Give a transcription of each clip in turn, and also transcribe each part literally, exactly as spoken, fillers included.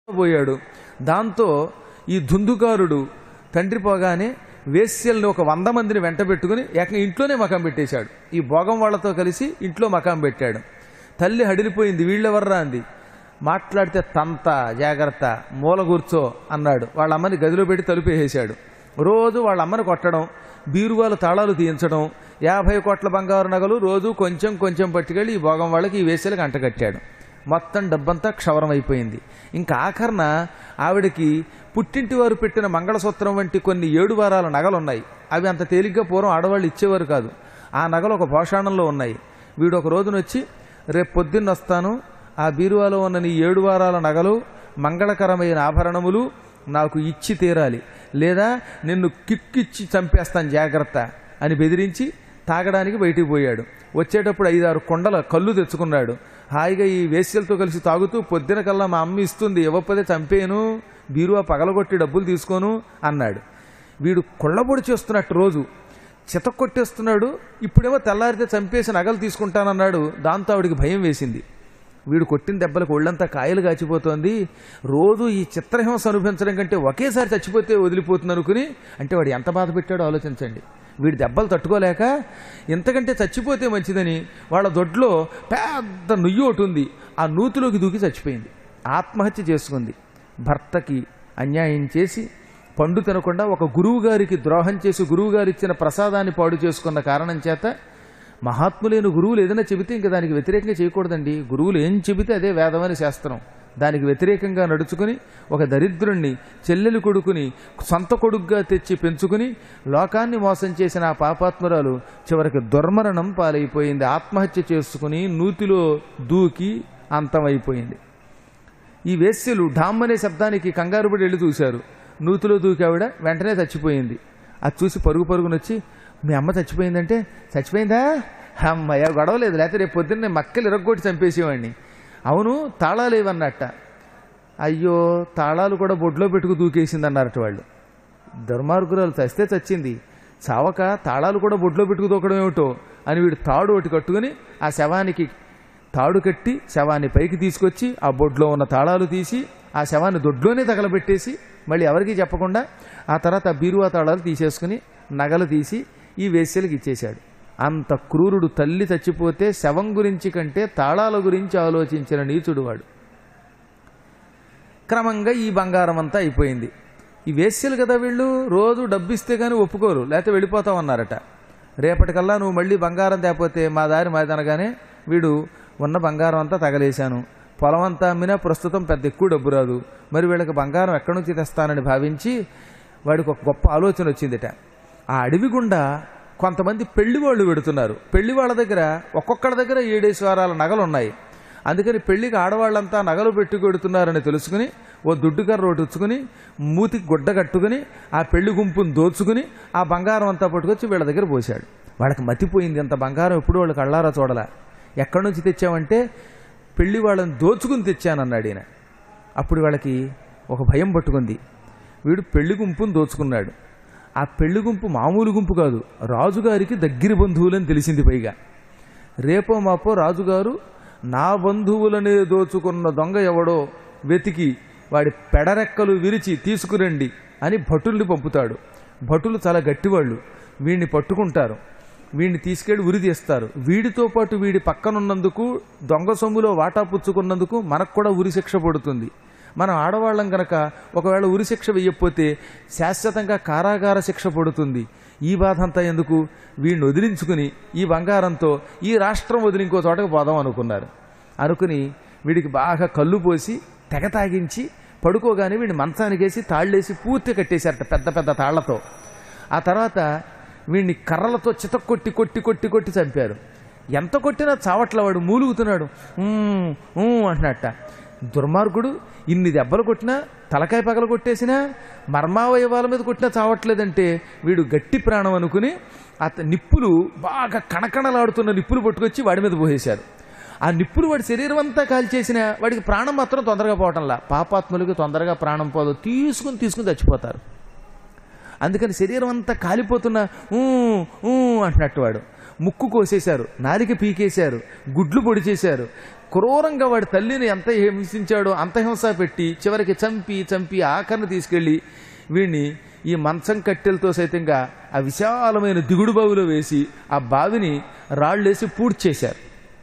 పోయాడు. దాంతో ఈ ధుందుకారుడు తండ్రి పోగానే వేశ్యల్ని ఒక వంద మందిని వెంట పెట్టుకుని ఏకంగా ఇంట్లోనే మకాం పెట్టేశాడు. ఈ భోగం వాళ్లతో కలిసి ఇంట్లో మకాం పెట్టాడు. తల్లి హడిలిపోయింది. వీళ్ళెవర్రా అంది. మాట్లాడితే తంత జాగ్రత్త మూల కూర్చో అన్నాడు. వాళ్ళ అమ్మని గదిలో పెట్టి తలుపేసేశాడు. రోజు వాళ్ళ అమ్మని కొట్టడం, బీరువాలు తాళాలు తీయించడం, యాభై కోట్ల బంగారు నగలు రోజు కొంచెం కొంచెం పట్టుకెళ్ళి ఈ భోగం వాళ్ళకి ఈ వేశ్యలకు అంటగట్టాడు. మొత్తం డబ్బంతా క్షవరం అయిపోయింది. ఇంకా ఆఖరణ ఆవిడకి పుట్టింటి వారు పెట్టిన మంగళసూత్రం వంటి కొన్ని ఏడు వారాల నగలున్నాయి. అవి అంత తేలిగ్గా పూర్వం ఆడవాళ్ళు ఇచ్చేవారు కాదు. ఆ నగలు ఒక భోషాణంలో ఉన్నాయి. వీడు ఒక రోజున వచ్చి, రేపు పొద్దున్న వస్తాను, ఆ బీరువాలో ఉన్న నీ ఏడు వారాల నగలు మంగళకరమైన ఆభరణములు నాకు ఇచ్చి తీరాలి, లేదా నిన్ను కిక్కిచ్చి చంపేస్తాను జాగ్రత్త అని బెదిరించి తాగడానికి బయటికి పోయాడు. వచ్చేటప్పుడు ఐదారు కొండల కళ్ళు తెచ్చుకున్నాడు. హాయిగా ఈ వేశ్యలతో కలిసి తాగుతూ పొద్దున కల్లా మా అమ్మ ఇస్తుంది, ఇవ్వకపోతే చంపేను, బీరువా పగలగొట్టి డబ్బులు తీసుకోను అన్నాడు. వీడు కొళ్ళబొడి చేస్తున్నట్టు రోజు చితక్కొట్టేస్తున్నాడు. ఇప్పుడేమో తెల్లారితే చంపేసి నగలు తీసుకుంటానన్నాడు. దాంతో ఆవిడికి భయం వేసింది. వీడు కొట్టిన దెబ్బలకు ఒళ్ళంతా కాయలు కాచిపోతోంది. రోజు ఈ చిత్రహింస అనుభవించడం కంటే ఒకేసారి చచ్చిపోతే వదిలిపోతుంది అనుకుని, అంటే వాడు ఎంత బాధ పెట్టాడో ఆలోచించండి. వీడి దెబ్బలు తట్టుకోలేక ఎంతకంటే చచ్చిపోతే మంచిదని వాళ్ళ దొడ్లో పెద్ద నుయ్యి ఒకటి ఉంది, ఆ నూతిలోకి దూకి చచ్చిపోయింది. ఆత్మహత్య చేసుకుంది. భర్తకి అన్యాయం చేసి పండు తినకుండా ఒక గురువు గారికి ద్రోహం చేసి గురువు గారు ఇచ్చిన ప్రసాదాన్ని పాడు చేసుకున్న కారణం చేత, మహాత్ములైన గురువులు ఏదైనా చెబితే ఇంకా దానికి వ్యతిరేకంగా చేయకూడదండి. గురువులు ఏం చెబితే అదే వేదమని శాస్త్రం. దానికి వ్యతిరేకంగా నడుచుకుని ఒక దరిద్రుణ్ణి చెల్లెలు కొడుకుని సొంత కొడుకుగా తెచ్చి పెంచుకుని లోకాన్ని మోసం చేసిన ఆ పాపాత్మురాలు చివరికి దుర్మరణం పాలైపోయింది. ఆత్మహత్య చేసుకుని నూతిలో దూకి అంతమైపోయింది. ఈ వేశ్యలు ఢామ్ అనే శబ్దానికి కంగారుపడి వెళ్ళి చూశారు. నూతిలో దూకి ఆవిడ వెంటనే చచ్చిపోయింది. అది చూసి పరుగు పరుగునొచ్చి, మీ అమ్మ చచ్చిపోయిందంటే, చచ్చిపోయిందా అమ్మయ్య గొడవలేదు, లేకపోతే రేపు పొద్దున్నే మక్కలు ఇరగ్గొట్టి చంపేసేవాడిని. అవును తాళాలు ఏవన్నట్ట. అయ్యో తాళాలు కూడా బొడ్లో పెట్టుకు దూకేసింది అన్నారట వాళ్ళు. దుర్మార్గురాలు చస్తే చచ్చింది, చావక తాళాలు కూడా బొడ్లో పెట్టుకు దూకడం ఏమిటో అని వీడు తాడు ఒకటి కట్టుకుని ఆ శవానికి తాడు కట్టి శవాన్ని పైకి తీసుకొచ్చి ఆ బొడ్లో ఉన్న తాళాలు తీసి ఆ శవాన్ని దొడ్లోనే తగలబెట్టేసి మళ్ళీ ఎవరికీ చెప్పకుండా ఆ తర్వాత ఆ బీరువా తాళాలు తీసేసుకుని నగలు తీసి ఈ వేశ్యలకు ఇచ్చేశాడు. అంత క్రూరుడు. తల్లి చచ్చిపోతే శవం గురించి కంటే తాళాల గురించి ఆలోచించిన నీచుడు వాడు. క్రమంగా ఈ బంగారం అంతా అయిపోయింది. ఈ వేశ్యలు కదా వీళ్ళు, రోజు డబ్బిస్తే కానీ ఒప్పుకోరు, లేకపోతే వెళ్ళిపోతామన్నారట. రేపటికల్లా నువ్వు మళ్ళీ బంగారం తేపోతే మా దారి మాదనగానే వీడు ఉన్న బంగారం అంతా తగలేశాను, పొలం అంతా అమ్మినా ప్రస్తుతం పెద్ద ఎక్కువ డబ్బు రాదు, మరి వీళ్ళకి బంగారం ఎక్కడి నుంచి తెస్తానని భావించి వాడికి ఒక గొప్ప ఆలోచన వచ్చిందిట. ఆ అడవి గుండా కొంతమంది పెళ్లి వాళ్ళు పెడుతున్నారు. పెళ్లి వాళ్ళ దగ్గర ఒక్కొక్కడి దగ్గర ఏడేసి వారాల నగలు ఉన్నాయి. అందుకని పెళ్లికి ఆడవాళ్ళంతా నగలు పెట్టి కొడుతున్నారని తెలుసుకుని ఓ దుడ్డుకర్ర రోటి వచ్చుకుని మూతికి గుడ్డ కట్టుకుని ఆ పెళ్లి గుంపును దోచుకుని ఆ బంగారం అంతా పట్టుకొచ్చి వీళ్ళ దగ్గర పోశాడు. వాళ్ళకి మతిపోయింది. అంత బంగారం ఎప్పుడు వాళ్ళు కళ్ళారా చూడలా. ఎక్కడి నుంచి తెచ్చామంటే పెళ్లి వాళ్ళని దోచుకుని తెచ్చానన్నాడు ఈయన. అప్పుడు వాళ్ళకి ఒక భయం పట్టుకుంది. వీడు పెళ్లి గుంపును దోచుకున్నాడు. ఆ పెళ్లి గుంపు మామూలు గుంపు కాదు, రాజుగారికి దగ్గర బంధువులని తెలిసింది. పైగా రేపో మాపో రాజుగారు నా బంధువులనే దోచుకున్న దొంగ ఎవడో వెతికి వాడి పెడరెక్కలు విరిచి తీసుకురండి అని భటుల్ని పంపుతాడు. భటులు చాలా గట్టివాళ్ళు. వీడిని పట్టుకుంటారు, వీడిని తీసుకెళ్లి ఉరి తీస్తారు. వీడితో పాటు వీడి పక్కనున్నందుకు, దొంగ సొమ్ములో వాటా పుచ్చుకున్నందుకు మనకు కూడా ఉరి శిక్ష పడుతుంది. మనం ఆడవాళ్ళం కనుక ఒకవేళ ఉరి శిక్ష వెయ్యకపోతే శాశ్వతంగా కారాగార శిక్ష పడుతుంది. ఈ బాధ అంతా ఎందుకు, వీడిని వదిలించుకుని ఈ బంగారంతో ఈ రాష్ట్రం వదిలి ఇంకో చోటకు పోదాం అనుకున్నారు. అనుకుని వీడికి బాగా కళ్ళు పోసి తెగ తాగించి పడుకోగానే వీడిని మంచానికేసి తాళ్ళేసి పూర్తి కట్టేశారట పెద్ద పెద్ద తాళ్లతో. ఆ తర్వాత వీడిని కర్రలతో చితక్కొట్టి కొట్టి కొట్టి కొట్టి చంపారు. ఎంత కొట్టినా చావట్ల, వాడు మూలుగుతున్నాడు, అంటున్నట్ట. దుర్మార్గుడు ఇన్ని దెబ్బలు కొట్టినా, తలకాయ పగల కొట్టేసినా, మర్మావయవాల మీద కొట్టినా చావట్లేదంటే వీడు గట్టి ప్రాణం అనుకుని అత నిప్పులు బాగా కణకణలాడుతున్న నిప్పులు పట్టుకొచ్చి వాడి మీద పోసేశారు. ఆ నిప్పులు వాడి శరీరం అంతా కాల్చేసిన వాడికి ప్రాణం మాత్రం తొందరగా పోవటంలా. పాపాత్ములకి తొందరగా ప్రాణం పోదు, తీసుకుని తీసుకుని చచ్చిపోతారు. అందుకని శరీరం అంతా కాలిపోతున్న అంటున్నట్టు వాడు. ముక్కు కోసేశారు, నాలిక పీకేశారు, గుడ్లు పొడి చేశారు, క్రూరంగా వాడి తల్లిని ఎంత హింసించాడో అంత హింస పెట్టి చివరికి చంపి చంపి ఆఖరిని తీసుకెళ్ళి వీడిని ఈ మంచం కట్టెలతో సైతంగా ఆ విశాలమైన దిగుడు బావిలో వేసి ఆ బావిని రాళ్ళేసి పూడ్చేశారు.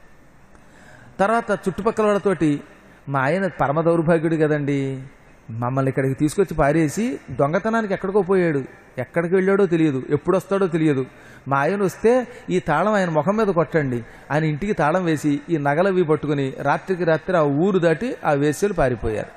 తర్వాత చుట్టుపక్కల వాళ్ళతోటి మా ఆయన పరమ దౌర్భాగ్యుడు కదండి, మమ్మల్ని ఇక్కడికి తీసుకొచ్చి పారేసి దొంగతనానికి ఎక్కడికో పోయాడు, ఎక్కడికి వెళ్ళాడో తెలియదు, ఎప్పుడు వస్తాడో తెలియదు. మా ఆయన వస్తే ఈ తాళం ఆయన ముఖం మీద కొట్టండి, ఆయన ఇంటికి తాళం వేసి ఈ నగలవి పట్టుకుని రాత్రికి రాత్రి ఆ ఊరు దాటి ఆ వేశ్యలు పారిపోయారు.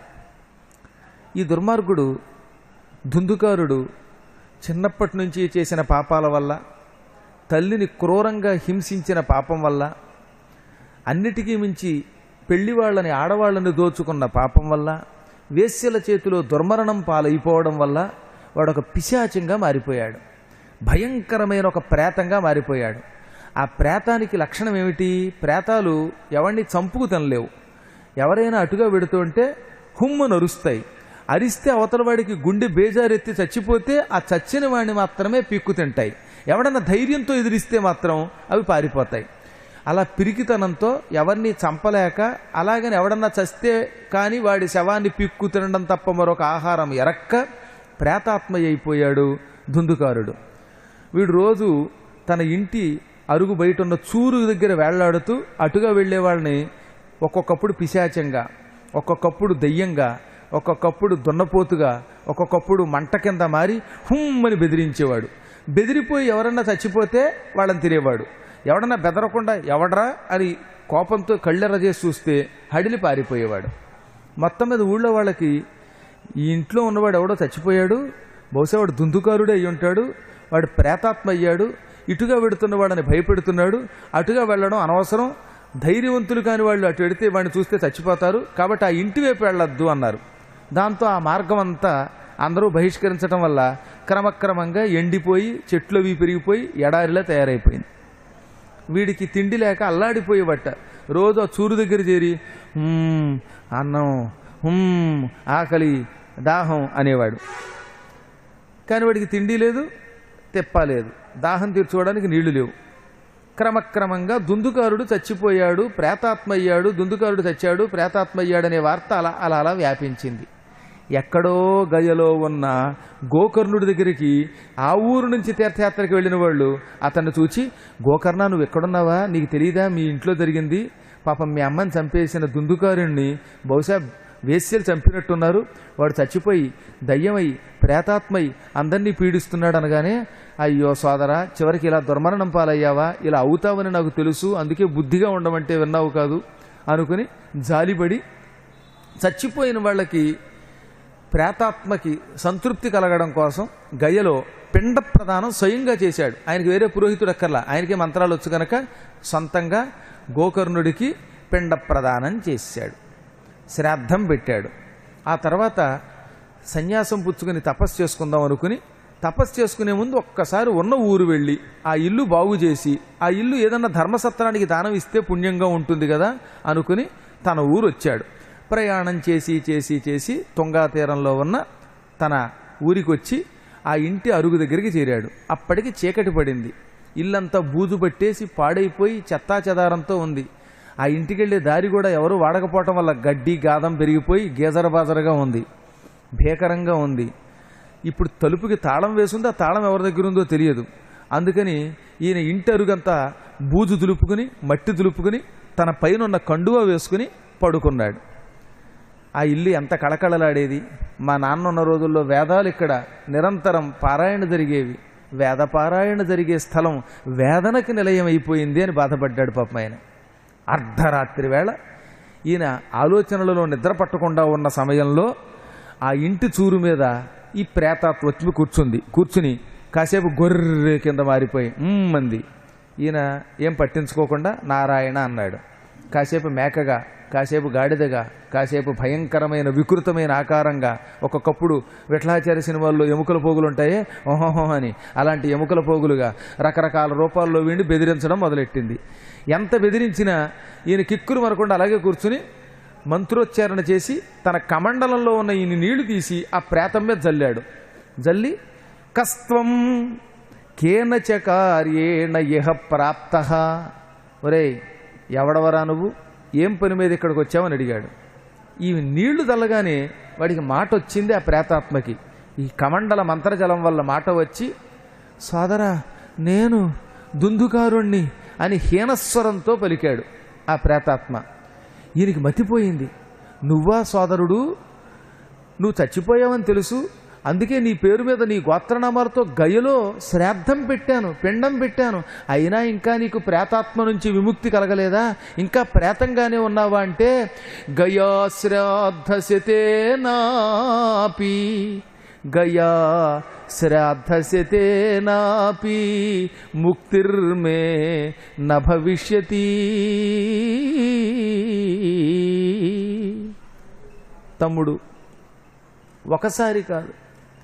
ఈ దుర్మార్గుడు ధుందుకారుడు చిన్నప్పటి నుంచి చేసిన పాపాల వల్ల, తల్లిని క్రూరంగా హింసించిన పాపం వల్ల, అన్నిటికీ మించి పెళ్లి వాళ్ళని ఆడవాళ్ళని దోచుకున్న పాపం వల్ల, వేశ్యల చేతిలో దుర్మరణం పాలైపోవడం వల్ల వాడు ఒక పిశాచంగా మారిపోయాడు. భయంకరమైన ఒక ప్రేతంగా మారిపోయాడు. ఆ ప్రేతానికి లక్షణం ఏమిటి? ప్రేతాలు ఎవరిని చంపుకు తినలేవు. ఎవరైనా అటుగా వెడుతుంటే హుమ్మును అరుస్తాయి. అరిస్తే అవతల వాడికి గుండె బేజారెత్తి చచ్చిపోతే ఆ చచ్చిన వాడిని మాత్రమే పీక్కు తింటాయి. ఎవడన్నా ధైర్యంతో ఎదిరిస్తే మాత్రం అవి పారిపోతాయి. అలా పిరికితనంతో ఎవరిని చంపలేక, అలాగని ఎవడన్నా చస్తే కానీ వాడి శవాన్ని పీక్కు తినడం తప్ప మరొక ఆహారం ఎరక్క ప్రేతాత్మ అయిపోయాడు ధుందుకారుడు. వీడు రోజు తన ఇంటి అరుగు బయట ఉన్న చూరు దగ్గర వేళ్లాడుతూ అటుగా వెళ్లే వాళ్ళని ఒక్కొక్కప్పుడు పిశాచంగా, ఒక్కొక్కప్పుడు దెయ్యంగా, ఒక్కొక్కప్పుడు దున్నపోతుగా, ఒక్కొక్కప్పుడు మంట కింద మారి హుమ్మని బెదిరించేవాడు. బెదిరిపోయి ఎవరన్నా చచ్చిపోతే వాళ్ళని తినేవాడు. ఎవడన్నా బెదరకుండా ఎవడరా అని కోపంతో కళ్ళెర్ర చేసి చూస్తే హడిలి పారిపోయేవాడు. మొత్తం మీద ఊళ్ళో వాళ్ళకి ఈ ఇంట్లో ఉన్నవాడు ఎవడో చచ్చిపోయాడు, బహుశా వాడు దుందుకారుడే అయి ఉంటాడు, వాడు ప్రేతాత్మ అయ్యాడు, ఇటుగా వెడుతున్న వాడని భయపెడుతున్నాడు, అటుగా వెళ్ళడం అనవసరం, ధైర్యవంతులు కాని వాళ్ళు అటు వెడితే వాడిని చూస్తే చచ్చిపోతారు, కాబట్టి ఆ ఇంటి వైపు వెళ్ళొద్దు అన్నారు. దాంతో ఆ మార్గం అంతా అందరూ బహిష్కరించడం వల్ల క్రమక్రమంగా ఎండిపోయి చెట్లవి పెరిగిపోయి ఎడారిలా తయారైపోయింది. వీడికి తిండి లేక అల్లాడిపోయేవట. రోజు ఆ చూరు దగ్గర చేరి అన్నం, ఆకలి, దాహం అనేవాడు. కానీ వాడికి తిండి లేదు, తెప్పలేదు, దాహం తీర్చుకోవడానికి నీళ్లు లేవు. క్రమక్రమంగా దుందుకారుడు చచ్చిపోయాడు, ప్రేతాత్మ అయ్యాడు, దుందుకారుడు చచ్చాడు, ప్రేతాత్మ అయ్యాడనే వార్త అలా అలా అలా వ్యాపించింది. ఎక్కడో గయలో ఉన్న గోకర్ణుడి దగ్గరికి ఆ ఊరు నుంచి తీర్థయాత్రకి వెళ్ళిన వాళ్ళు అతన్ని చూచి, గోకర్ణ నువ్వు ఎక్కడున్నావా, నీకు తెలియదా మీ ఇంట్లో జరిగింది, పాపం మీ అమ్మని చంపేసిన దుందుకారుణ్ణి బహుశా వేశ్యలు చంపినట్టున్నారు, వాడు చచ్చిపోయి దయ్యమై ప్రేతాత్మై అందరినీ పీడిస్తున్నాడు అనగానే, అయ్యో సోదరా, చివరికి ఇలా దుర్మరణం పాలయ్యావా, ఇలా అవుతావని నాకు తెలుసు, అందుకే బుద్ధిగా ఉండమంటే విన్నావు కాదు అనుకుని జాలిపడి చచ్చిపోయిన వాళ్ళకి ప్రేతాత్మకి సంతృప్తి కలగడం కోసం గయలో పిండ ప్రదానం స్వయంగా చేశాడు. ఆయనకి వేరే పురోహితుడు అక్కర్లా, ఆయనకే మంత్రాలు వచ్చు కనుక సొంతంగా గోకర్ణుడికి పిండ ప్రదానం చేశాడు, శ్రాద్ధం పెట్టాడు. ఆ తర్వాత సన్యాసం పుచ్చుకుని తపస్సు చేసుకుందాం అనుకుని తపస్సు చేసుకునే ముందు ఒక్కసారి ఉన్న ఊరు వెళ్ళి ఆ ఇల్లు బాగు చేసి ఆ ఇల్లు ఏదన్నా ధర్మసత్రానికి దానం ఇస్తే పుణ్యంగా ఉంటుంది కదా అనుకుని తన ఊరు వచ్చాడు. ప్రయాణం చేసి చేసి చేసి తుంగా తీరంలో ఉన్న తన ఊరికి వచ్చి ఆ ఇంటి అరుగు దగ్గరికి చేరాడు. అప్పటికి చీకటి పడింది. ఇల్లంతా బూజు పట్టేసి పాడైపోయి చెత్తా చెదారంతో ఉంది. ఆ ఇంటికి వెళ్ళే దారి కూడా ఎవరు వాడకపోవటం వల్ల గడ్డి గాదం పెరిగిపోయి గేజరబాజరగా ఉంది, భీకరంగా ఉంది. ఇప్పుడు తలుపుకి తాళం వేసింది, ఆ తాళం ఎవరి దగ్గర ఉందో తెలియదు. అందుకని ఈయన ఇంటి అరుగంతా బూజు దులుపుకుని మట్టి దులుపుకుని తన పైన ఉన్న కండువా వేసుకుని పడుకున్నాడు. ఆ ఇల్లు ఎంత కళకళలాడేది. మా నాన్న ఉన్న రోజుల్లో వేదాలు ఇక్కడ నిరంతరం పారాయణ జరిగేవి. వేద పారాయణ జరిగే స్థలం వేదనకి నిలయం అయిపోయింది అని బాధపడ్డాడు పాపం ఆయన. అర్ధరాత్రి వేళ ఈయన ఆలోచనలలో నిద్ర పట్టకుండా ఉన్న సమయంలో ఆ ఇంటి చూరు మీద ఈ ప్రేతాత్మ వచ్చి కూర్చుంది. కూర్చుని కాసేపు గొర్రె కింద మారిపోయి మంది. ఈయన ఏం పట్టించుకోకుండా నారాయణ అన్నాడు. కాసేపు మేకగా, కాసేపు గాడిదగా, కాసేపు భయంకరమైన వికృతమైన ఆకారంగా, ఒక్కొక్కప్పుడు విఠలాచార్య సినిమాల్లో ఎముకల పోగులు ఉంటాయే ఓహోహో అని, అలాంటి ఎముకల పోగులుగా రకరకాల రూపాల్లో వీడి బెదిరించడం మొదలెట్టింది. ఎంత బెదిరించినా ఈయన కిక్కురు మరకుండా అలాగే కూర్చుని మంత్రోచ్చారణ చేసి తన కమండలంలో ఉన్న ఈయన నీళ్లు తీసి ఆ ప్రేతం మీద జల్లాడు. జల్లి కస్త్వం కేనచ కార్యేణ ఇహ ప్రాప్త, ఒరే ఎవడవరా నువ్వు, ఏం పని మీద ఇక్కడికి వచ్చామని అడిగాడు. ఈ నీళ్లు చల్లగానే వాడికి మాట వచ్చింది. ఆ ప్రేతాత్మకి ఈ కమండల మంత్రజలం వల్ల మాట వచ్చి, సోదరా నేను దుందుకారుణ్ణి అని హీనస్వరంతో పలికాడు ఆ ప్రేతాత్మ. ఈయనకి మతిపోయింది. నువ్వా సోదరుడు? నువ్వు చచ్చిపోయావని తెలుసు, అందుకే నీ పేరు మీద నీ గోత్రనామాలతో గయలో శ్రాద్ధం పెట్టాను, పిండం పెట్టాను. అయినా ఇంకా నీకు ప్రేతాత్మ నుంచి విముక్తి కలగలేదా? ఇంకా ప్రేతంగానే ఉన్నావా అంటే, గయా శ్రాద్ధశతేనాపి గయా శ్రాద్ధశతేనాపి ముక్తిర్మే న భవిష్యతి. తమ్ముడు, ఒకసారి కాదు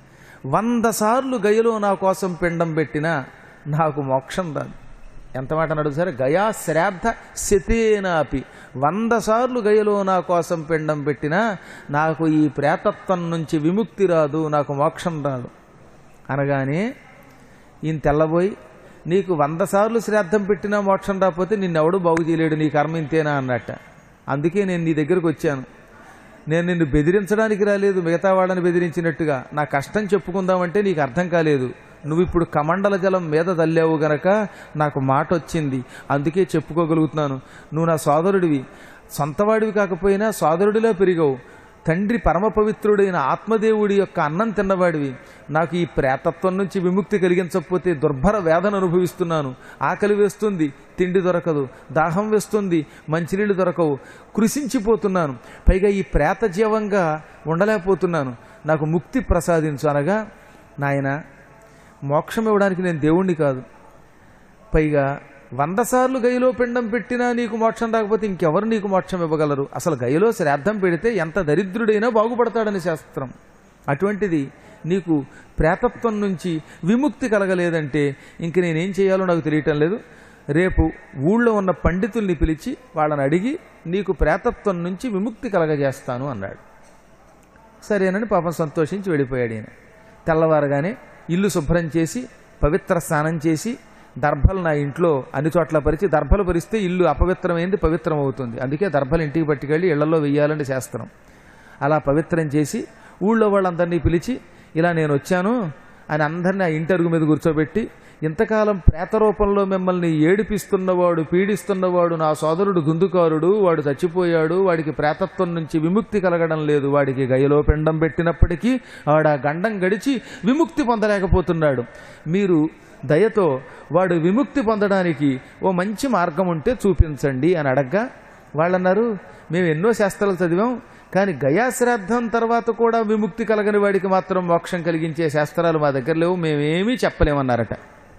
వంద సార్లు గయలో నా కోసం పిండం పెట్టినా నాకు మోక్షం రాదు. ఎంత మాట అన్నాడు సరే, గయా శ్రాద్ధ శతేనాపి, వంద సార్లు గయలో నా కోసం పిండం పెట్టినా నాకు ఈ ప్రేతత్వం నుంచి విముక్తి రాదు, నాకు మోక్షం రాదు అనగానే ఈయన తెల్లబోయి, నీకు వంద సార్లు శ్రాద్ధం పెట్టినా మోక్షం రాకపోతే నిన్నెవడూ బాగు చేయలేడు, నీ కర్మ ఇంతేనా అన్నట్ట. అందుకే నేను నీ దగ్గరకు వచ్చాను. నేను నిన్ను బెదిరించడానికి రాలేదు, మిగతా వాళ్ళని బెదిరించినట్టుగా. నా కష్టం చెప్పుకుందామంటే నీకు అర్థం కాలేదు. నువ్వు ఇప్పుడు కమండల జలం మీద తల్లావు గనక నాకు మాట వచ్చింది, అందుకే చెప్పుకోగలుగుతున్నాను. నువ్వు నా సోదరుడివి, సొంతవాడివి కాకపోయినా సోదరుడిలో పెరిగావు. తండ్రి పరమ పవిత్రుడైన ఆత్మదేవుడి యొక్క అన్నం తిన్నవాడివి. నాకు ఈ ప్రేతత్వం నుంచి విముక్తి కలిగించకపోతే దుర్భర వేదన అనుభవిస్తున్నాను. ఆకలి వేస్తుంది, తిండి దొరకదు, దాహం వేస్తుంది, మంచినీళ్ళు దొరకవు, కృషించిపోతున్నాను. పైగా ఈ ప్రేత జీవంగా ఉండలేకపోతున్నాను, నాకు ముక్తి ప్రసాదించు అనగా, నాయన మోక్షం ఇవ్వడానికి నేను దేవుణ్ణి కాదు, పైగా వంద సార్లు గయలో పిండం పెట్టినా నీకు మోక్షం రాకపోతే ఇంకెవరు నీకు మోక్షం ఇవ్వగలరు? అసలు గయలో శ్రాద్ధం పెడితే ఎంత దరిద్రుడైనా బాగుపడతాడని శాస్త్రం. అటువంటిది నీకు ప్రేతత్వం నుంచి విముక్తి కలగలేదంటే ఇంక నేనేం చేయాలో నాకు తెలియటం లేదు. రేపు ఊళ్ళో ఉన్న పండితుల్ని పిలిచి వాళ్ళని అడిగి నీకు ప్రేతత్వం నుంచి విముక్తి కలగజేస్తాను అన్నాడు. సరేనని పాపం సంతోషించి వెళ్ళిపోయాడు. ఈయన తెల్లవారగానే ఇల్లు శుభ్రం చేసి పవిత్ర స్నానం చేసి దర్భలు నా ఇంట్లో అన్ని చోట్ల పరిచి, దర్భలు పరిస్తే ఇల్లు అపవిత్రమైంది పవిత్రం అవుతుంది, అందుకే దర్భలు ఇంటికి పట్టుకెళ్ళి ఇళ్లలో వెయ్యాలని శాస్త్రం. అలా పవిత్రం చేసి ఊళ్ళో వాళ్ళందరినీ పిలిచి, ఇలా నేను వచ్చాను అని అందరినీ ఆ ఇంటి అరుగు మీద కూర్చోబెట్టి, ఇంతకాలం ప్రేత రూపంలో మిమ్మల్ని ఏడిపిస్తున్నవాడు, పీడిస్తున్నవాడు నా సోదరుడు దుందుకారుడు, వాడు చచ్చిపోయాడు, వాడికి ప్రేతత్వం నుంచి విముక్తి కలగడం లేదు, వాడికి గయలో పిండం పెట్టినప్పటికీ వాడు ఆ గండం గడిచి విముక్తి పొందలేకపోతున్నాడు. మీరు దయతో వాడు విముక్తి పొందడానికి ఓ మంచి మార్గం ఉంటే చూపించండి అని అడగ్గా, వాళ్ళన్నారు, మేము ఎన్నో శాస్త్రాలు చదివాం, కానీ గయాశ్రాద్ధం తర్వాత కూడా విముక్తి కలగని వాడికి మాత్రం మోక్షం కలిగించే శాస్త్రాలు మా దగ్గర లేవు, మేమేమీ చెప్పలేమన్నారట.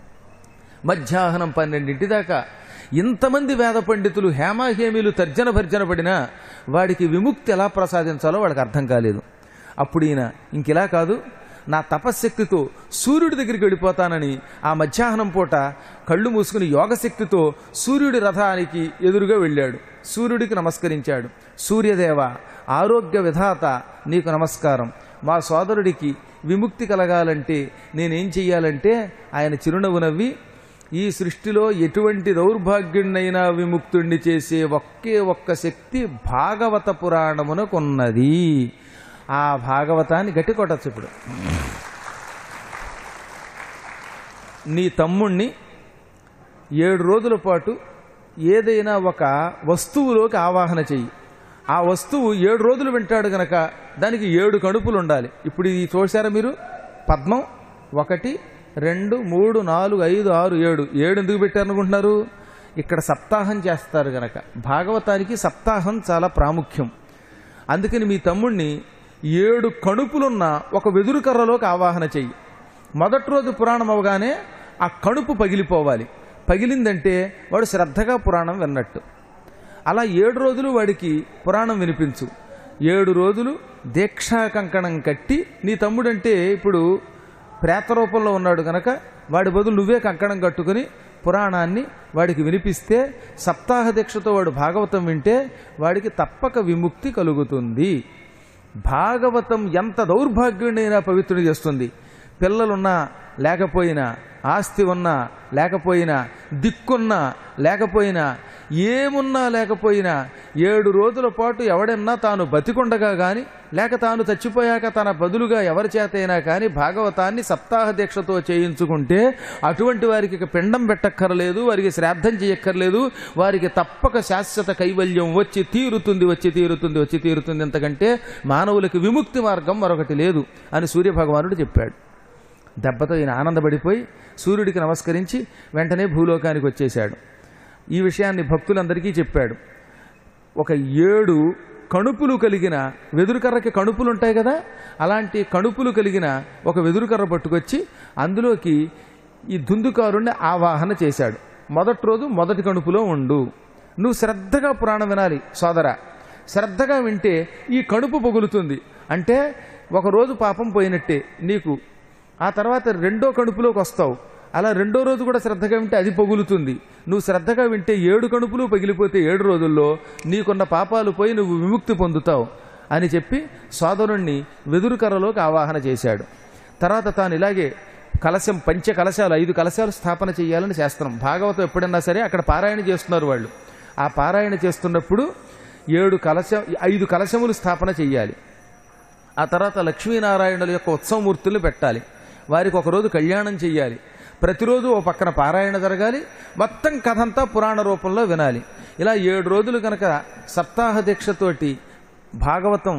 మధ్యాహ్నం పన్నెండింటి దాకా ఇంతమంది వేద పండితులు హేమాహేమీలు తర్జన భర్జన పడినా వాడికి విముక్తి ఎలా ప్రసాదించాలో వాడికి అర్థం కాలేదు. అప్పుడు ఈయన ఇంకిలా కాదు, నా తపశ్శక్తితో సూర్యుడి దగ్గరికి వెళ్ళిపోతానని ఆ మధ్యాహ్నం పూట కళ్ళు మూసుకుని యోగశక్తితో సూర్యుడి రథానికి ఎదురుగా వెళ్ళాడు. సూర్యుడికి నమస్కరించాడు. సూర్యదేవ, ఆరోగ్య విధాత, నీకు నమస్కారం. మా సోదరుడికి విముక్తి కలగాలంటే నేనేం చెయ్యాలంటే, ఆయన చిరునవ్వు నవ్వి, ఈ సృష్టిలో ఎటువంటి దౌర్భాగ్యుడినైనా విముక్తుణ్ణి చేసే ఒకే ఒక్క శక్తి భాగవత పురాణమునకున్నది. ఆ భాగవతాన్ని గట్టి కొట్టచ్చు. ఇప్పుడు నీ తమ్ముణ్ణి ఏడు రోజుల పాటు ఏదైనా ఒక వస్తువులోకి ఆవాహన చెయ్యి. ఆ వస్తువు ఏడు రోజులు వింటాడు గనక దానికి ఏడు కడుపులు ఉండాలి. ఇప్పుడు ఇది చూశారా మీరు? పద్మం ఒకటి రెండు మూడు నాలుగు ఐదు ఆరు ఏడు ఏడు ఎందుకు పెట్టారనుకుంటున్నారు? ఇక్కడ సప్తాహం చేస్తారు గనక. భాగవతానికి సప్తాహం చాలా ప్రాముఖ్యం. అందుకని మీ తమ్ముణ్ణి ఏడు కణుపులున్న ఒక వెదురు కర్రలోకి ఆవాహన చెయ్యి. మొదటి రోజు పురాణం అవగానే ఆ కణుపు పగిలిపోవాలి. పగిలిందంటే వాడు శ్రద్ధగా పురాణం విన్నట్టు. అలా ఏడు రోజులు వాడికి పురాణం వినిపించు. ఏడు రోజులు దీక్షా కంకణం కట్టి, నీ తమ్ముడంటే ఇప్పుడు ప్రేత రూపంలో ఉన్నాడు కనుక వాడి బదులు నువ్వే కంకణం కట్టుకుని పురాణాన్ని వాడికి వినిపిస్తే, సప్తాహ దీక్షతో వాడు భాగవతం వింటే వాడికి తప్పక విముక్తి కలుగుతుంది. భాగవతం ఎంత దౌర్భాగ్యుడైనా పవిత్రుడు చేస్తుంది. పిల్లలున్నా లేకపోయినా ఆస్తి ఉన్నా లేకపోయినా, దిక్కున్నా లేకపోయినా, ఏమున్నా లేకపోయినా ఏడు రోజుల పాటు ఎవడన్నా తాను బతికుండగా కానీ లేక తాను చచ్చిపోయాక తన బదులుగా ఎవరి చేతైనా కానీ భాగవతాన్ని సప్తాహ దీక్షతో చేయించుకుంటే అటువంటి వారికి ఇక పిండం పెట్టక్కర్లేదు, వారికి శ్రాద్ధం చేయక్కర్లేదు, వారికి తప్పక శాశ్వత కైవల్యం వచ్చి తీరుతుంది వచ్చి తీరుతుంది వచ్చి తీరుతుంది ఎంతకంటే మానవులకి విముక్తి మార్గం మరొకటి లేదు అని సూర్యభగవానుడు చెప్పాడు. దెబ్బతో ఈయన ఆనందపడిపోయి సూర్యుడికి నమస్కరించి వెంటనే భూలోకానికి వచ్చేశాడు. ఈ విషయాన్ని భక్తులందరికీ చెప్పాడు. ఒక ఏడు కణుపులు కలిగిన వెదురుకర్రకి కణుపులు ఉంటాయి కదా, అలాంటి కణుపులు కలిగిన ఒక వెదురుకర్ర పట్టుకొచ్చి అందులోకి ఈ ధుందుకారుణ్ణి ఆవాహన చేశాడు. మొదటి రోజు మొదటి కణుపులో ఉండు, నువ్వు శ్రద్ధగా పురాణం వినాలి సోదరా, శ్రద్ధగా వింటే ఈ కణుపు పగులుతుంది, అంటే ఒకరోజు పాపం పోయినట్టే నీకు. ఆ తర్వాత రెండో కణుపులోకి వస్తావు, అలా రెండో రోజు కూడా శ్రద్ధగా వింటే అది పగులుతుంది. నువ్వు శ్రద్ధగా వింటే ఏడు కణుపులు పగిలిపోతే ఏడు రోజుల్లో నీకున్న పాపాలు పోయి నువ్వు విముక్తి పొందుతావు అని చెప్పి సోదరుణ్ణి వెదురు కర్రలోకి ఆవాహన చేశాడు. తర్వాత తాను ఇలాగే కలశం పంచ కలశాలు ఐదు కలశాలు స్థాపన చేయాలని శాస్త్రం. భాగవతం ఎప్పుడన్నా సరే అక్కడ పారాయణ చేస్తున్నారు వాళ్ళు. ఆ పారాయణ చేస్తున్నప్పుడు ఏడు కలశ ఐదు కలశములు స్థాపన చెయ్యాలి. ఆ తర్వాత లక్ష్మీనారాయణుల యొక్క ఉత్సవమూర్తులు పెట్టాలి, వారికి ఒకరోజు కళ్యాణం చెయ్యాలి, ప్రతిరోజు ఓ పక్కన పారాయణ జరగాలి, మొత్తం కథంతా పురాణ రూపంలో వినాలి. ఇలా ఏడు రోజులు కనుక సప్తాహ దీక్షతోటి భాగవతం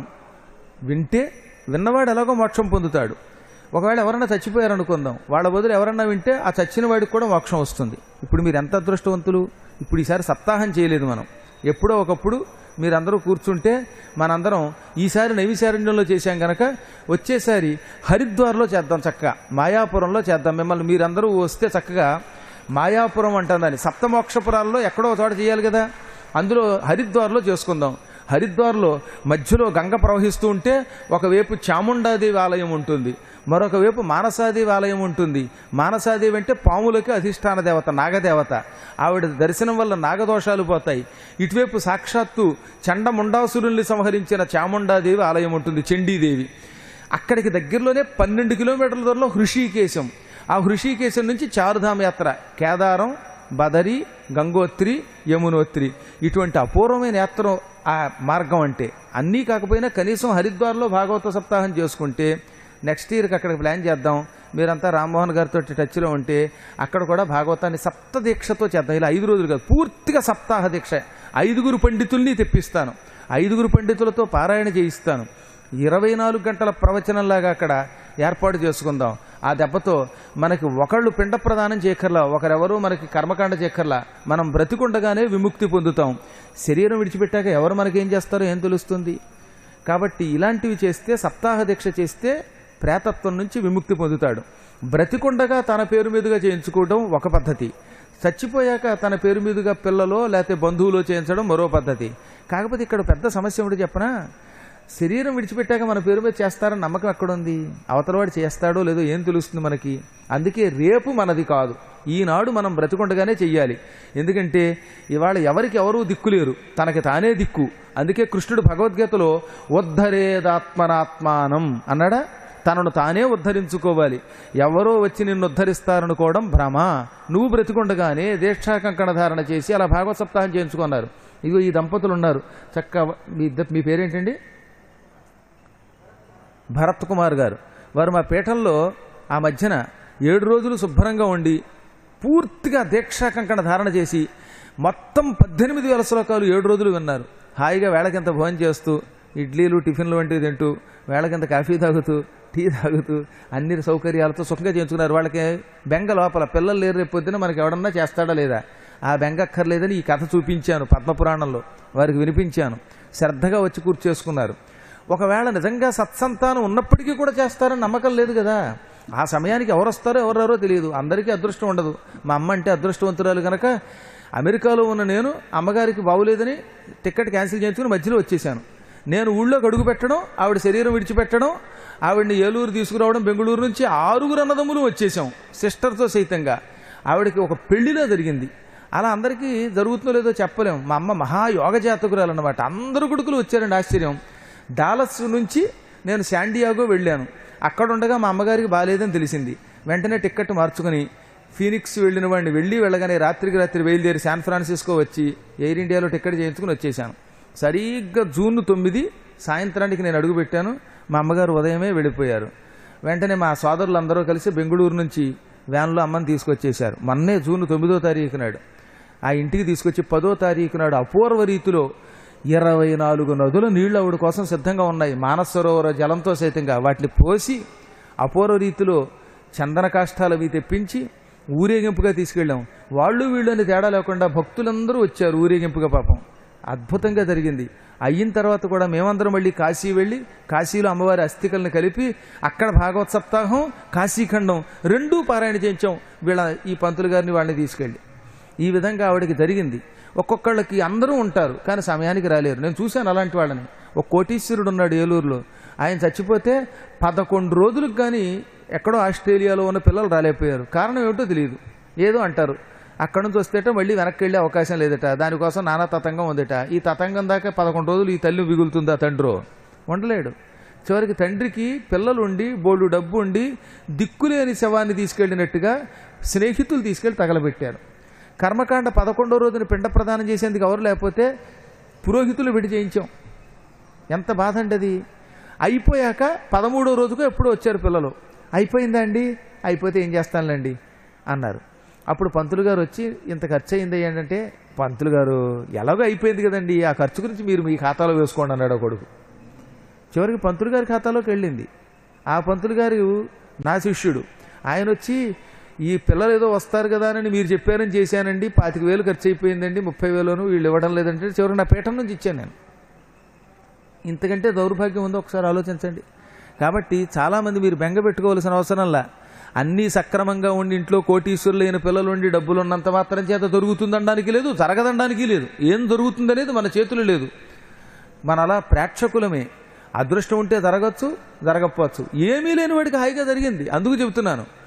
వింటే విన్నవాడు ఎలాగో మోక్షం పొందుతాడు. ఒకవేళ ఎవరన్నా చచ్చిపోయారనుకుందాం, వాళ్ళ బదులు ఎవరన్నా వింటే ఆ చచ్చిన వాడికి కూడా మోక్షం వస్తుంది. ఇప్పుడు మీరు ఎంత అదృష్టవంతులు, ఇప్పుడు ఈసారి సప్తాహం చేయలేదు మనం, ఎప్పుడో ఒకప్పుడు మీరందరూ కూర్చుంటే మనందరం ఈసారి నైమిశారణ్యంలో చేశాం కనుక వచ్చేసారి హరిద్వార్లో చేద్దాం, చక్కగా మాయాపురంలో చేద్దాం. మిమ్మల్ని మీరందరూ వస్తే చక్కగా మాయాపురం అంటుందని సప్తమోక్షపురాల్లో ఎక్కడో చోట చేయాలి కదా, అందులో హరిద్వార్లో చేసుకుందాం. హరిద్వార్లో మధ్యలో గంగ ప్రవహిస్తూ ఉంటే ఒకవైపు చాముండాదేవి ఆలయం ఉంటుంది, మరొక వైపు మానసాదేవి ఆలయం ఉంటుంది. మానసాదేవి అంటే పాములకి అధిష్టాన దేవత, నాగదేవత. ఆవిడ దర్శనం వల్ల నాగదోషాలు పోతాయి. ఇటువైపు సాక్షాత్తు చండముండాసురుల్ని సంహరించిన చాముండాదేవి ఆలయం ఉంటుంది, చండీదేవి. అక్కడికి దగ్గరలోనే పన్నెండు కిలోమీటర్ల దూరంలో హృషికేశం. ఆ హృషికేశం నుంచి చారుధామ యాత్ర, కేదారం, బదరి, గంగోత్రి, యమునోత్రి, ఇటువంటి అపూర్వమైన యాత్ర ఆ మార్గం. అంటే అన్నీ కాకపోయినా కనీసం హరిద్వార్లో భాగవత సప్తాహం చేసుకుంటే నెక్స్ట్ ఇయర్కి అక్కడికి ప్లాన్ చేద్దాం. మీరంతా రామ్మోహన్ గారితో టచ్లో ఉంటే అక్కడ కూడా భాగవతాన్ని సప్త దీక్షతో చేద్దాం. ఇలా ఐదు రోజులు కాదు, పూర్తిగా సప్తాహ దీక్ష. ఐదుగురు పండితుల్ని తెప్పిస్తాను, ఐదుగురు పండితులతో పారాయణ చేయిస్తాను. ఇరవై నాలుగు గంటల ప్రవచనంలాగా అక్కడ ఏర్పాటు చేసుకుందాం. ఆ దెబ్బతో మనకి ఒకళ్ళు పిండ ప్రదానం చేయక్కర్లా, ఒకరెవరూ మనకి కర్మకాండ చేయక్కర్లా, మనం బ్రతికుండగానే విముక్తి పొందుతాం. శరీరం విడిచిపెట్టాక ఎవరు మనకేం చేస్తారో ఏం తెలుస్తుంది. కాబట్టి ఇలాంటివి చేస్తే, సప్తాహ దీక్ష చేస్తే ప్రేతత్వం నుంచి విముక్తి పొందుతాడు. బ్రతికుండగా తన పేరు మీదుగా చేయించుకోవడం ఒక పద్ధతి, చచ్చిపోయాక తన పేరు మీదుగా పిల్లలో లేకపోతే బంధువులో చేయించడం మరో పద్ధతి. కాకపోతే ఇక్కడ పెద్ద సమస్య ఏమిటి చెప్పనా, శరీరం విడిచిపెట్టాక మన పేరు మీద చేస్తారని నమ్మకం ఎక్కడుంది? అవతలవాడు చేస్తాడో లేదో ఏం తెలుస్తుంది మనకి? అందుకే రేపు మనది కాదు, ఈనాడు మనం బ్రతికుండగానే చెయ్యాలి. ఎందుకంటే ఇవాళ ఎవరికి ఎవరూ దిక్కులేరు, తనకి తానే దిక్కు. అందుకే కృష్ణుడు భగవద్గీతలో ఉద్ధరేదాత్మనాత్మానం అన్నాడా, తనను తానే ఉద్ధరించుకోవాలి. ఎవరో వచ్చి నిన్ను ఉద్ధరిస్తారనుకోవడం భ్రమ. నువ్వు బ్రతికుండగానే దీక్షా కంకణ ధారణ చేసి అలా భాగవత సప్తాహం చేయించుకున్నారు. ఇగో ఈ దంపతులు ఉన్నారు చక్కగా. మీ మీ పేరేంటండి? భరత్ కుమార్ గారు. వారు మా పీఠంలో ఆ మధ్యన ఏడు రోజులు శుభ్రంగా ఉండి పూర్తిగా దీక్షా కంకణ ధారణ చేసి మొత్తం పద్దెనిమిది వేల శ్లోకాలు ఏడు రోజులు విన్నారు. హాయిగా వేళకింత భోజనం చేస్తూ, ఇడ్లీలు టిఫిన్లు వంటివి తింటూ, వేళకింత కాఫీ తాగుతూ, టీ తాగుతూ, అన్ని సౌకర్యాలతో సుఖంగా చేయించుకున్నారు. వాళ్ళకి బెంగ లోపల, పిల్లలు లేరు రేపు పొద్దున మనకి ఎవడన్నా చేస్తాడా లేదా, ఆ బెంగ అక్కర్లేదని ఈ కథ చూపించాను, పద్మపురాణంలో వారికి వినిపించాను. శ్రద్ధగా వచ్చి కూర్చేసుకున్నారు. ఒకవేళ నిజంగా సత్సంతానం ఉన్నప్పటికీ కూడా చేస్తారని నమ్మకం లేదు కదా. ఆ సమయానికి ఎవరు వస్తారో ఎవరెవరో తెలియదు, అందరికీ అదృష్టం ఉండదు. మా అమ్మ అంటే అదృష్టవంతురాలు కనుక అమెరికాలో ఉన్న నేను అమ్మగారికి బాగులేదని టికెట్ క్యాన్సిల్ చేయించుకుని మధ్యలో వచ్చేసాను. నేను ఊళ్ళోకి అడుగు పెట్టడం, ఆవిడ శరీరం విడిచిపెట్టడం, ఆవిడని ఏలూరు తీసుకురావడం, బెంగళూరు నుంచి ఆరుగురు అన్నదమ్ములు వచ్చేసాం సిస్టర్తో సైతంగా. ఆవిడకి ఒక పెళ్లిలో జరిగింది. అలా అందరికీ జరుగుతుందో లేదో చెప్పలేం. మా అమ్మ మహాయోగ జాతకురాలు అన్నమాట. అందరు కొడుకులు వచ్చారండి, ఆశ్చర్యం. డాలస్ నుంచి నేను శాండియాగో వెళ్ళాను. అక్కడ ఉండగా మా అమ్మగారికి బాగాలేదని తెలిసింది. వెంటనే టిక్కెట్ మార్చుకుని ఫీనిక్స్ వెళ్ళిన వాడిని వెళ్ళి వెళ్ళగానే రాత్రికి రాత్రి బయలుదేరి శాన్ ఫ్రాన్సిస్కో వచ్చి ఎయిర్ ఇండియాలో టికెట్ చేయించుకుని వచ్చేసాను. సరిగ్గా జూన్ తొమ్మిది సాయంత్రానికి నేను అడుగు పెట్టాను. మా అమ్మగారు ఉదయమే వెళ్ళిపోయారు. వెంటనే మా సోదరులు అందరూ కలిసి బెంగళూరు నుంచి వ్యాన్లో అమ్మని తీసుకొచ్చేశారు. మొన్నే జూన్ తొమ్మిదో తారీఖు నాడు ఆ ఇంటికి తీసుకొచ్చి పదో తారీఖు నాడు అపూర్వ రీతిలో ఇరవై నాలుగు నదుల నీళ్లు ఆవిడ కోసం సిద్ధంగా ఉన్నాయి. మానస సరోవర జలంతో సైతంగా వాటిని పోసి అపూర్వ రీతిలో చందన కాష్టాలు అవి తెప్పించి ఊరేగింపుగా తీసుకెళ్ళాం. వాళ్ళు వీళ్ళు అని తేడా లేకుండా భక్తులందరూ వచ్చారు ఊరేగింపుగా. పాపం అద్భుతంగా జరిగింది. అయిన తర్వాత కూడా మేమందరం మళ్ళీ కాశీ వెళ్ళి కాశీలో అమ్మవారి అస్థికలను కలిపి అక్కడ భాగవత్ సప్తాహం కాశీఖండం రెండూ పారాయణ చేయించాం వీళ్ళ ఈ పంతులు గారిని వాళ్ళని తీసుకెళ్ళి. ఈ విధంగా ఆవిడకి జరిగింది. ఒక్కొక్కళ్ళకి అందరూ ఉంటారు కానీ సమయానికి రాలేరు. నేను చూశాను అలాంటి వాళ్ళని. ఒక కోటీశ్వరుడు ఉన్నాడు ఏలూరులో. ఆయన చచ్చిపోతే పదకొండు రోజులకు కానీ ఎక్కడో ఆస్ట్రేలియాలో ఉన్న పిల్లలు రాలేకపోయారు. కారణం ఏమిటో తెలియదు. ఏదో అంటారు. అక్కడి నుంచి వస్తేట మళ్ళీ వెనక్కి వెళ్ళే అవకాశం లేదట. దానికోసం నానా తతంగం ఉందట. ఈ తతంగం దాకా పదకొండు రోజులు ఈ తల్లి మిగులుతుందా తండ్రో? ఉండలేడు. చివరికి తండ్రికి పిల్లలు ఉండి బోళ్ళు డబ్బు ఉండి దిక్కులేని శవాన్ని తీసుకెళ్ళినట్టుగా స్నేహితులు తీసుకెళ్ళి తగలబెట్టారు. కర్మకాండ పదకొండో రోజున పిండ ప్రదానం చేసేందుకు ఎవరు లేకపోతే పురోహితులు విడి చేయించాం. ఎంత బాధ అండి అది. అయిపోయాక పదమూడో రోజుకు ఎప్పుడో వచ్చారు పిల్లలు. అయిపోయిందా అండి? అయిపోతే ఏం చేస్తానులేండి అన్నారు. అప్పుడు పంతులు గారు వచ్చి ఇంత ఖర్చు అయింది ఏంటంటే, పంతులు గారు ఎలాగో అయిపోయింది కదండి, ఆ ఖర్చు గురించి మీరు మీ ఖాతాలో వేసుకోండి అన్నాడు కొడుకు. చివరికి పంతులు గారి ఖాతాలోకి వెళ్ళింది. ఆ పంతులు గారు నా శిష్యుడు. ఆయన వచ్చి ఈ పిల్లలు ఏదో వస్తారు కదా అని మీరు చెప్పారని చేశానండి, పాతిక వేలు ఖర్చు అయిపోయిందండి, ముప్పై వేలును వీళ్ళు ఇవ్వడం లేదంటే చివరికి నా పీఠం నుంచి ఇచ్చాను నేను. ఇంతకంటే దౌర్భాగ్యం ఉందో ఒకసారి ఆలోచించండి. కాబట్టి చాలామంది మీరు బెంగ పెట్టుకోవాల్సిన అవసరంలా. అన్నీ సక్రమంగా ఉండి ఇంట్లో కోటీశ్వరులు అయిన పిల్లలు ఉండి డబ్బులు ఉన్నంత మాత్రం చేత దొరుకుతుందనడానికి లేదు, జరగదనడానికి లేదు. ఏం దొరుకుతుందనేది మన చేతులు లేదు. మన అలా ప్రేక్షకులమే. అదృష్టం ఉంటే జరగచ్చు, జరగకపోవచ్చు. ఏమీ లేని వాడికి హాయిగా జరిగింది. అందుకు చెబుతున్నాను.